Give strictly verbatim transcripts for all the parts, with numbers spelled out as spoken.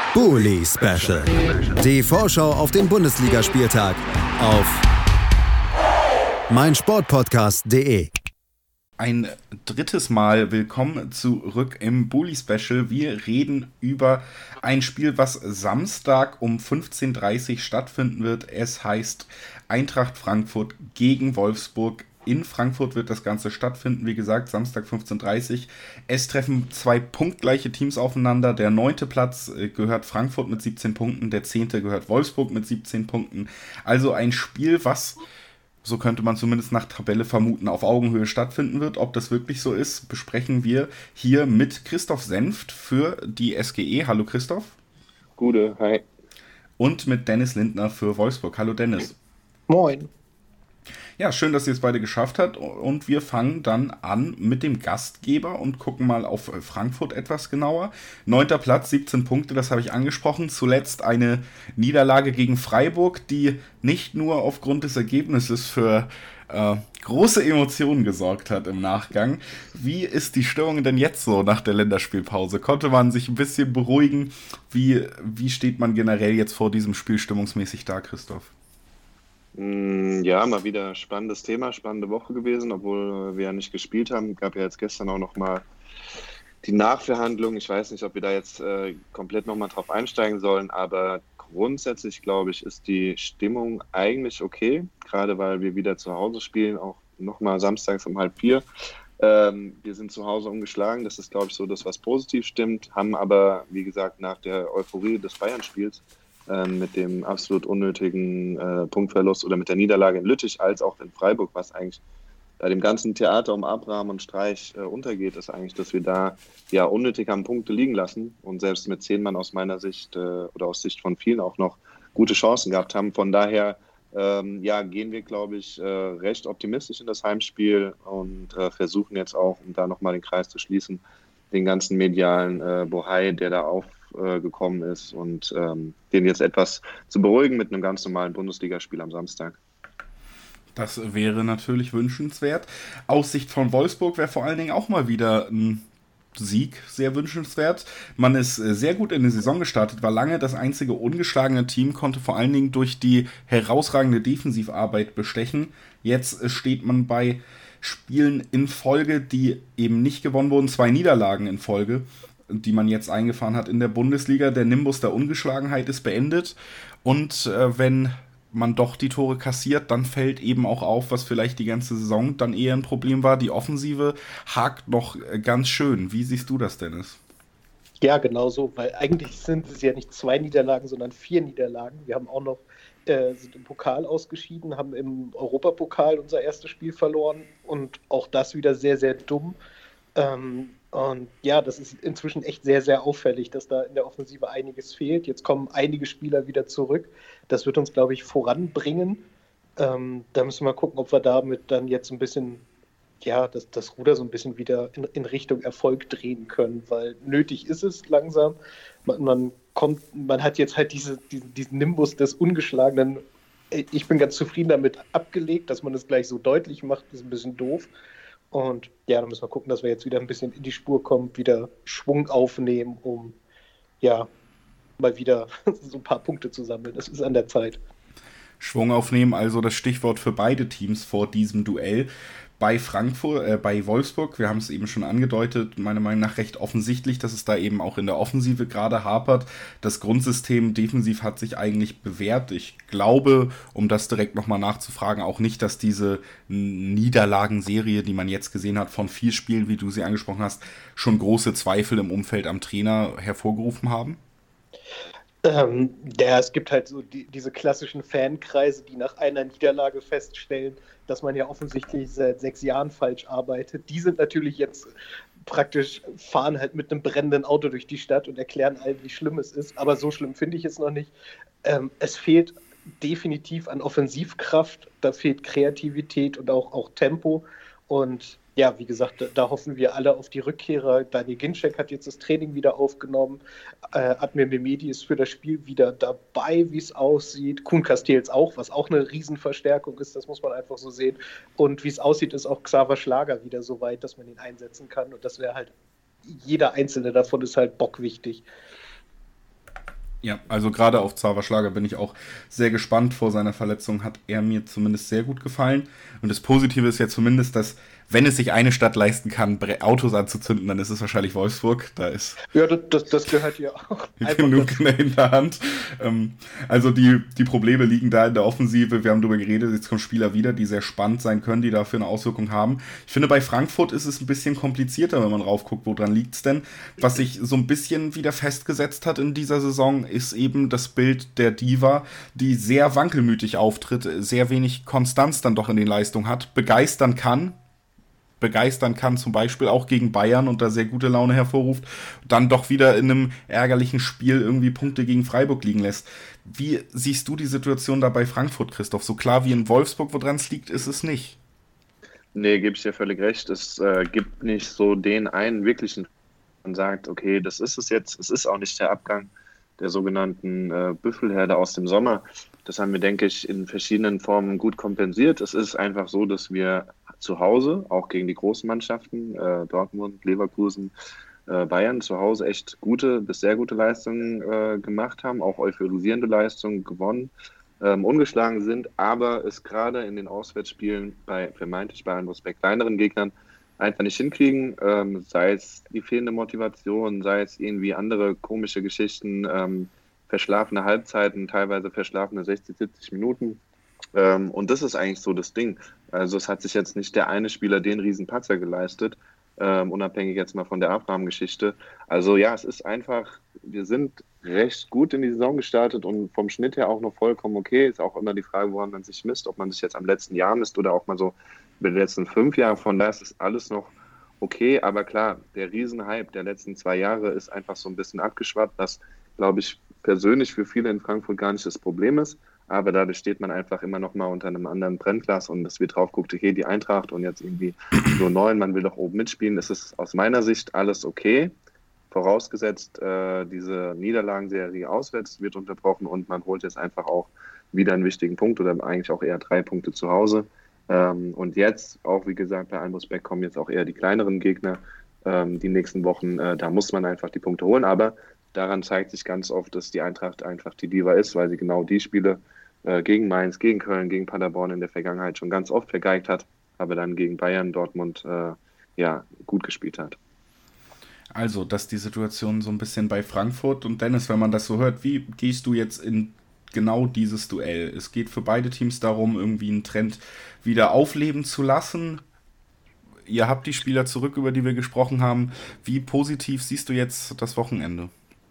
Bully Special. Die Vorschau auf den Bundesligaspieltag auf meinsportpodcast punkt de. Ein drittes Mal willkommen zurück im Bully Special. Wir reden über ein Spiel, was Samstag um fünfzehn Uhr dreißig stattfinden wird. Es heißt Eintracht Frankfurt gegen Wolfsburg. In Frankfurt wird das Ganze stattfinden, wie gesagt, Samstag fünfzehn Uhr dreißig. Es treffen zwei punktgleiche Teams aufeinander. Der neunte Platz gehört Frankfurt mit siebzehn Punkten, der zehnte gehört Wolfsburg mit siebzehn Punkten. Also ein Spiel, was, so könnte man zumindest nach Tabelle vermuten, auf Augenhöhe stattfinden wird. Ob das wirklich so ist, besprechen wir hier mit Christoph Senft für die S G E. Hallo Christoph. Gute, hi. Und mit Dennis Lindner für Wolfsburg. Hallo Dennis. Moin. Ja, schön, dass ihr es beide geschafft habt, und wir fangen dann an mit dem Gastgeber und gucken mal auf Frankfurt etwas genauer. Neunter Platz, siebzehn Punkte, das habe ich angesprochen. Zuletzt eine Niederlage gegen Freiburg, die nicht nur aufgrund des Ergebnisses für äh, große Emotionen gesorgt hat im Nachgang. Wie ist die Stimmung denn jetzt so nach der Länderspielpause? Konnte man sich ein bisschen beruhigen? Wie, wie steht man generell jetzt vor diesem Spiel stimmungsmäßig da, Christoph? Ja, mal wieder spannendes Thema, spannende Woche gewesen, obwohl wir ja nicht gespielt haben. Gab ja jetzt gestern auch nochmal die Nachverhandlung. Ich weiß nicht, ob wir da jetzt äh, komplett nochmal drauf einsteigen sollen, aber grundsätzlich, glaube ich, ist die Stimmung eigentlich okay, gerade weil wir wieder zu Hause spielen, auch nochmal samstags um halb vier. Ähm, wir sind zu Hause ungeschlagen, das ist, glaube ich, so das, was positiv stimmt, haben aber, wie gesagt, nach der Euphorie des Bayern-Spiels mit dem absolut unnötigen äh, Punktverlust oder mit der Niederlage in Lüttich als auch in Freiburg, was eigentlich bei dem ganzen Theater um Abraham und Streich äh, untergeht, ist eigentlich, dass wir da ja unnötig haben Punkte liegen lassen und selbst mit zehn Mann aus meiner Sicht äh, oder aus Sicht von vielen auch noch gute Chancen gehabt haben. Von daher ähm, ja, gehen wir, glaube ich, äh, recht optimistisch in das Heimspiel und äh, versuchen jetzt auch, um da nochmal den Kreis zu schließen, den ganzen medialen äh, Bohai, der da auf gekommen ist, und ähm, den jetzt etwas zu beruhigen mit einem ganz normalen Bundesligaspiel am Samstag. Das wäre natürlich wünschenswert. Aus Sicht von Wolfsburg wäre vor allen Dingen auch mal wieder ein Sieg sehr wünschenswert. Man ist sehr gut in die Saison gestartet, war lange das einzige ungeschlagene Team, konnte vor allen Dingen durch die herausragende Defensivarbeit bestechen. Jetzt steht man bei Spielen in Folge, die eben nicht gewonnen wurden, zwei Niederlagen in Folge, die man jetzt eingefahren hat in der Bundesliga. Der Nimbus der Ungeschlagenheit ist beendet, und äh, wenn man doch die Tore kassiert, dann fällt eben auch auf, was vielleicht die ganze Saison dann eher ein Problem war. Die Offensive hakt noch äh, ganz schön. Wie siehst du das, Dennis? Ja, genau so, weil eigentlich sind es ja nicht zwei Niederlagen, sondern vier Niederlagen. Wir haben auch noch äh, sind im Pokal ausgeschieden, haben im Europapokal unser erstes Spiel verloren, und auch das wieder sehr, sehr dumm. Ähm, Und ja, das ist inzwischen echt sehr, sehr auffällig, dass da in der Offensive einiges fehlt. Jetzt kommen einige Spieler wieder zurück. Das wird uns, glaube ich, voranbringen. Ähm, da müssen wir gucken, ob wir damit dann jetzt ein bisschen, ja, das, das Ruder so ein bisschen wieder in, in Richtung Erfolg drehen können, weil nötig ist es langsam. Man, man kommt, man hat jetzt halt diese, diesen, diesen Nimbus des Ungeschlagenen. Ich bin ganz zufrieden damit abgelegt, dass man es gleich so deutlich macht, ist ein bisschen doof. Und ja, dann müssen wir gucken, dass wir jetzt wieder ein bisschen in die Spur kommen, wieder Schwung aufnehmen, um ja mal wieder so ein paar Punkte zu sammeln. Das ist an der Zeit. Schwung aufnehmen, also das Stichwort für beide Teams vor diesem Duell. Bei Frankfurt, äh, bei Wolfsburg, wir haben es eben schon angedeutet, meiner Meinung nach recht offensichtlich, dass es da eben auch in der Offensive gerade hapert. Das Grundsystem defensiv hat sich eigentlich bewährt. Ich glaube, um das direkt nochmal nachzufragen, auch nicht, dass diese Niederlagenserie, die man jetzt gesehen hat, von vier Spielen, wie du sie angesprochen hast, schon große Zweifel im Umfeld am Trainer hervorgerufen haben. Ähm, ja, es gibt halt so die, diese klassischen Fankreise, die nach einer Niederlage feststellen, dass man ja offensichtlich seit sechs Jahren falsch arbeitet. Die sind natürlich jetzt praktisch, fahren halt mit einem brennenden Auto durch die Stadt und erklären allen, wie schlimm es ist. Aber so schlimm finde ich es noch nicht. Ähm, es fehlt definitiv an Offensivkraft, da fehlt Kreativität und auch, auch Tempo. Und ja, wie gesagt, da, da hoffen wir alle auf die Rückkehrer. Daniel Ginczek hat jetzt das Training wieder aufgenommen. Äh, Admir Mehmedi ist für das Spiel wieder dabei, wie es aussieht. Kuhn Castells auch, was auch eine Riesenverstärkung ist, das muss man einfach so sehen. Und wie es aussieht, ist auch Xaver Schlager wieder so weit, dass man ihn einsetzen kann. Und das wäre halt, jeder einzelne davon ist halt bockwichtig. Ja, also gerade auf Xaver Schlager bin ich auch sehr gespannt. Vor seiner Verletzung hat er mir zumindest sehr gut gefallen. Und das Positive ist ja zumindest, dass, wenn es sich eine Stadt leisten kann, Autos anzuzünden, dann ist es wahrscheinlich Wolfsburg. Da ist ja, das, das gehört ja auch genug in der Hinterhand. Also die, die Probleme liegen da in der Offensive. Wir haben darüber geredet, jetzt kommen Spieler wieder, die sehr spannend sein können, die dafür eine Auswirkung haben. Ich finde, bei Frankfurt ist es ein bisschen komplizierter, wenn man raufguckt, woran liegt es denn? Was sich so ein bisschen wieder festgesetzt hat in dieser Saison, ist eben das Bild der Diva, die sehr wankelmütig auftritt, sehr wenig Konstanz dann doch in den Leistungen hat, begeistern kann, begeistern kann, zum Beispiel auch gegen Bayern und da sehr gute Laune hervorruft, dann doch wieder in einem ärgerlichen Spiel irgendwie Punkte gegen Freiburg liegen lässt. Wie siehst du die Situation da bei Frankfurt, Christoph? So klar wie in Wolfsburg, woran es liegt, ist es nicht. Nee, gebe ich dir völlig recht. Es äh, gibt nicht so den einen wirklichen, man sagt, okay, das ist es jetzt. Es ist auch nicht der Abgang der sogenannten äh, Büffelherde aus dem Sommer. Das haben wir, denke ich, in verschiedenen Formen gut kompensiert. Es ist einfach so, dass wir zu Hause, auch gegen die großen Mannschaften, äh, Dortmund, Leverkusen, äh, Bayern, zu Hause echt gute bis sehr gute Leistungen äh, gemacht haben, auch euphorisierende Leistungen gewonnen, ähm, ungeschlagen sind, aber es gerade in den Auswärtsspielen bei vermeintlich bei einem Respekt kleineren Gegnern einfach nicht hinkriegen, ähm, sei es die fehlende Motivation, sei es irgendwie andere komische Geschichten, ähm, verschlafene Halbzeiten, teilweise verschlafene sechzig, siebzig Minuten. Ähm, und das ist eigentlich so das Ding. Also es hat sich jetzt nicht der eine Spieler den riesen Patzer geleistet, ähm, unabhängig jetzt mal von der Abraham-Geschichte. Also ja, es ist einfach, wir sind recht gut in die Saison gestartet und vom Schnitt her auch noch vollkommen okay. Ist auch immer die Frage, woran man sich misst, ob man sich jetzt am letzten Jahr misst oder auch mal so über die letzten fünf Jahre. Von daher ist alles noch okay, aber klar, der Riesenhype der letzten zwei Jahre ist einfach so ein bisschen abgeschwappt, was, glaube ich, persönlich für viele in Frankfurt gar nicht das Problem ist. Aber dadurch steht man einfach immer noch mal unter einem anderen Brennglas und es wird drauf guckt, okay, die Eintracht und jetzt irgendwie nur neun, man will doch oben mitspielen. Das ist aus meiner Sicht alles okay, vorausgesetzt äh, diese Niederlagenserie auswärts wird unterbrochen und man holt jetzt einfach auch wieder einen wichtigen Punkt oder eigentlich auch eher drei Punkte zu Hause. Ähm, und jetzt, auch wie gesagt, bei Almosbeck kommen jetzt auch eher die kleineren Gegner ähm, die nächsten Wochen. Äh, da muss man einfach die Punkte holen, aber daran zeigt sich ganz oft, dass die Eintracht einfach die Diva ist, weil sie genau die Spiele gegen Mainz, gegen Köln, gegen Paderborn in der Vergangenheit schon ganz oft vergeigt hat, aber dann gegen Bayern, Dortmund äh, ja, gut gespielt hat. Also, das ist die Situation so ein bisschen bei Frankfurt. Und Dennis, wenn man das so hört, wie gehst du jetzt in genau dieses Duell? Es geht für beide Teams darum, irgendwie einen Trend wieder aufleben zu lassen. Ihr habt die Spieler zurück, über die wir gesprochen haben. Wie positiv siehst du jetzt das Wochenende?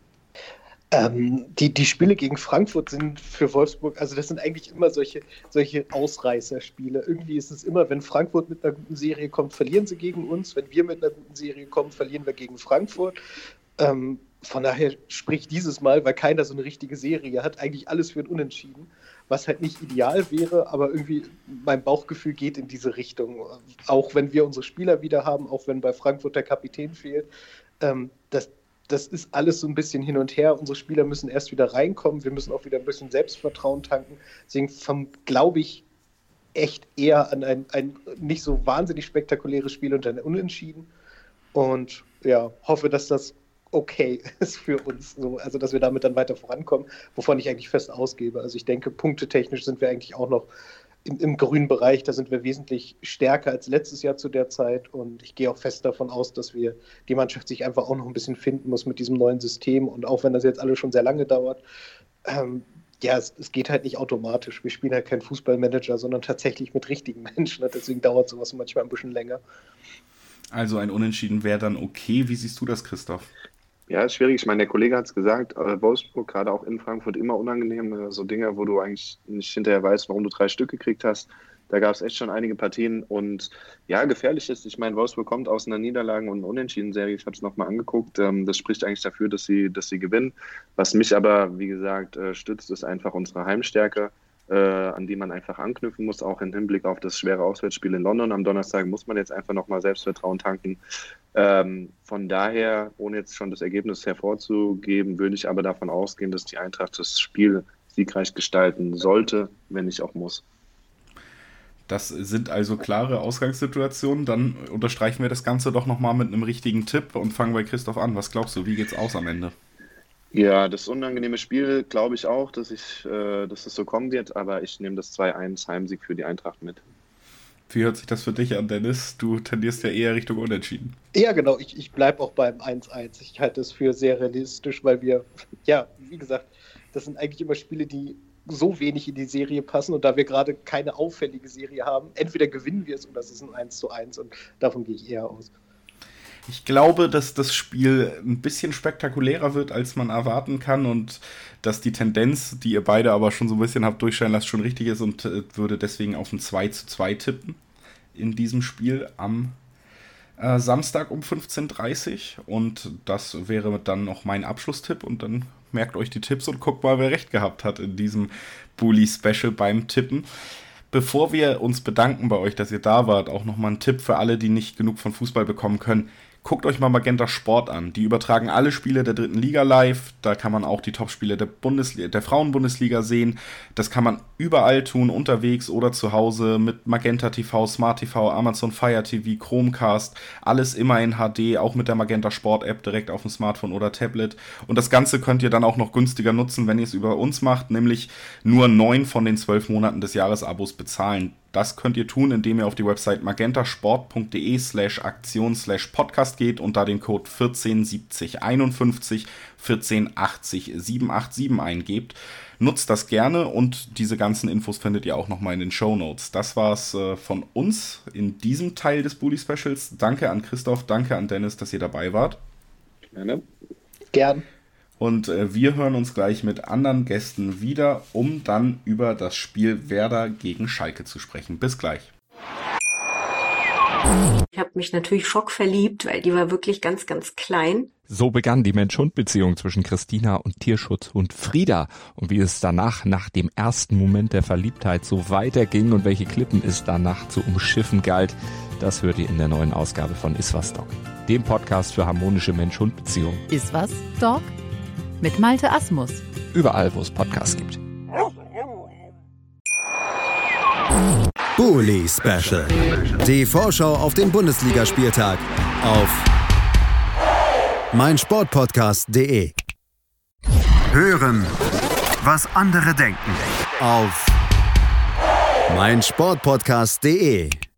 Ähm, die, die Spiele gegen Frankfurt sind für Wolfsburg, also das sind eigentlich immer solche, solche Ausreißerspiele. Irgendwie ist es immer, wenn Frankfurt mit einer guten Serie kommt, verlieren sie gegen uns. Wenn wir mit einer guten Serie kommen, verlieren wir gegen Frankfurt. Ähm, von daher spricht dieses Mal, weil keiner so eine richtige Serie hat, eigentlich alles für ein Unentschieden, was halt nicht ideal wäre, aber irgendwie mein Bauchgefühl geht in diese Richtung. Auch wenn wir unsere Spieler wieder haben, auch wenn bei Frankfurt der Kapitän fehlt, ähm, das Das ist alles so ein bisschen hin und her. Unsere Spieler müssen erst wieder reinkommen. Wir müssen auch wieder ein bisschen Selbstvertrauen tanken. Deswegen glaube ich echt eher an ein, ein nicht so wahnsinnig spektakuläres Spiel und ein Unentschieden. Und ja, hoffe, dass das okay ist für uns. So, also, dass wir damit dann weiter vorankommen, wovon ich eigentlich fest ausgebe. Also, ich denke, punktetechnisch sind wir eigentlich auch noch Im, im grünen Bereich, da sind wir wesentlich stärker als letztes Jahr zu der Zeit und ich gehe auch fest davon aus, dass wir die Mannschaft sich einfach auch noch ein bisschen finden muss mit diesem neuen System und auch wenn das jetzt alles schon sehr lange dauert, ähm, ja, es, es geht halt nicht automatisch. Wir spielen halt keinen Fußballmanager, sondern tatsächlich mit richtigen Menschen, deswegen dauert sowas manchmal ein bisschen länger. Also ein Unentschieden wäre dann okay. Wie siehst du das, Christoph? Ja, ist schwierig. Ich meine, der Kollege hat es gesagt, äh, Wolfsburg, gerade auch in Frankfurt, immer unangenehm. Äh, so Dinge, wo du eigentlich nicht hinterher weißt, warum du drei Stück gekriegt hast. Da gab es echt schon einige Partien. Und ja, gefährlich ist, ich meine, Wolfsburg kommt aus einer Niederlagen- und Unentschieden-Serie. Ich habe es nochmal angeguckt. Ähm, das spricht eigentlich dafür, dass sie, dass sie gewinnen. Was mich aber, wie gesagt, äh, stützt, ist einfach unsere Heimstärke, äh, an die man einfach anknüpfen muss, auch im Hinblick auf das schwere Auswärtsspiel in London. Am Donnerstag muss man jetzt einfach nochmal Selbstvertrauen tanken. Ähm, von daher, ohne jetzt schon das Ergebnis hervorzugeben, würde ich aber davon ausgehen, dass die Eintracht das Spiel siegreich gestalten sollte, wenn nicht auch muss. Das sind also klare Ausgangssituationen. Dann unterstreichen wir das Ganze doch nochmal mit einem richtigen Tipp und fangen bei Christoph an. Was glaubst du, wie geht's aus am Ende? Ja, das unangenehme Spiel glaube ich auch, dass ich, äh, dass es so kommen wird, aber ich nehme das zwei eins Heimsieg für die Eintracht mit. Wie hört sich das für dich an, Dennis? Du tendierst ja eher Richtung Unentschieden. Ja, genau. Ich, ich bleibe auch beim eins eins. Ich halte es für sehr realistisch, weil wir, ja, wie gesagt, das sind eigentlich immer Spiele, die so wenig in die Serie passen und da wir gerade keine auffällige Serie haben, entweder gewinnen wir es oder es ist ein eins zu eins und davon gehe ich eher aus. Ich glaube, dass das Spiel ein bisschen spektakulärer wird, als man erwarten kann und dass die Tendenz, die ihr beide aber schon so ein bisschen habt durchscheinen lassen, schon richtig ist und äh, würde deswegen auf ein zwei zu zwei tippen in diesem Spiel am äh, Samstag um fünfzehn Uhr dreißig und das wäre dann noch mein Abschlusstipp und dann merkt euch die Tipps und guckt mal, wer recht gehabt hat in diesem Bully-Special beim Tippen. Bevor wir uns bedanken bei euch, dass ihr da wart, auch nochmal ein Tipp für alle, die nicht genug von Fußball bekommen können. Guckt euch mal Magenta Sport an. Die übertragen alle Spiele der dritten Liga live. Da kann man auch die Topspiele der Bundesliga, der Frauen-Bundesliga sehen. Das kann man überall tun, unterwegs oder zu Hause mit Magenta T V, Smart T V, Amazon Fire T V, Chromecast. Alles immer in H D, auch mit der Magenta Sport App direkt auf dem Smartphone oder Tablet. Und das Ganze könnt ihr dann auch noch günstiger nutzen, wenn ihr es über uns macht, nämlich nur neun von den zwölf Monaten des Jahresabos bezahlen. Das könnt ihr tun, indem ihr auf die Website magentasport.de slash Aktion slash Podcast geht und da den Code vierzehn siebzig einundfünfzig vierzehn achtzig siebenhundertsiebenundachtzig eingebt. Nutzt das gerne und diese ganzen Infos findet ihr auch nochmal in den Shownotes. Das war's äh, von uns in diesem Teil des Bully Specials. Danke an Christoph, danke an Dennis, dass ihr dabei wart. Gerne. Gern. Und äh, wir hören uns gleich mit anderen Gästen wieder, um dann über das Spiel Werder gegen Schalke zu sprechen. Bis gleich. Ich habe mich natürlich schockverliebt, weil die war wirklich ganz, ganz klein. So begann die Mensch-Hund-Beziehung zwischen Christina und Tierschutzhund Frieda. Und wie es danach, nach dem ersten Moment der Verliebtheit, so weiterging und welche Klippen es danach zu umschiffen galt, das hört ihr in der neuen Ausgabe von Iswas Dog, dem Podcast für harmonische Mensch-Hund-Beziehungen. Iswas Dog? Mit Malte Asmus. Überall, wo es Podcasts gibt. Bully Special. Die Vorschau auf den Bundesligaspieltag auf meinsportpodcast punkt de. Hören, was andere denken auf meinsportpodcast punkt de.